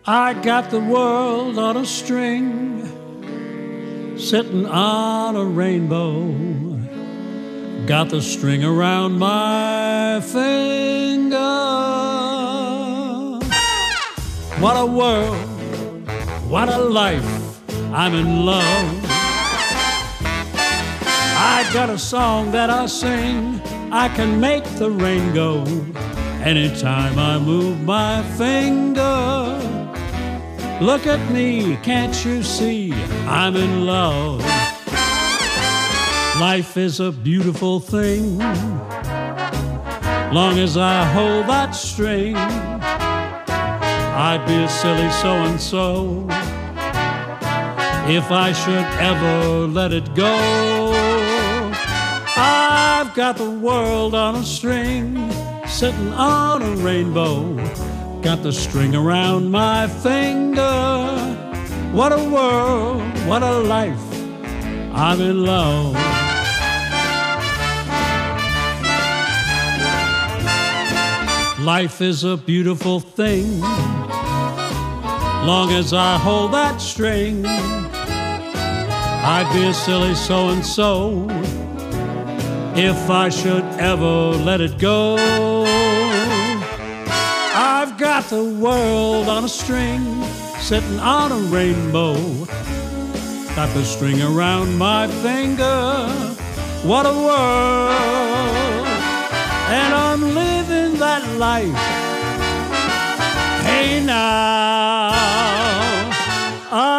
I got the world on a string, sitting on a rainbow. Got the string around my finger. What a world, what a life, I'm in love. I got a song that I sing, I can make the rain go anytime I move my finger. Look at me, can't you see, I'm in love. Life is a beautiful thing, long as I hold that string. I'd be a silly so-and-so if I should ever let it go. I've got the world on a string, sitting on a rainbow. Got the string around my finger. What a world, what a life, I'm in love. Life is a beautiful thing, long as I hold that string. I'd be a silly so-and-so if I should ever let it go. I've got the world on a string, sitting on a rainbow. Got the string around my finger. What a world, and I'm living that life. Hey now,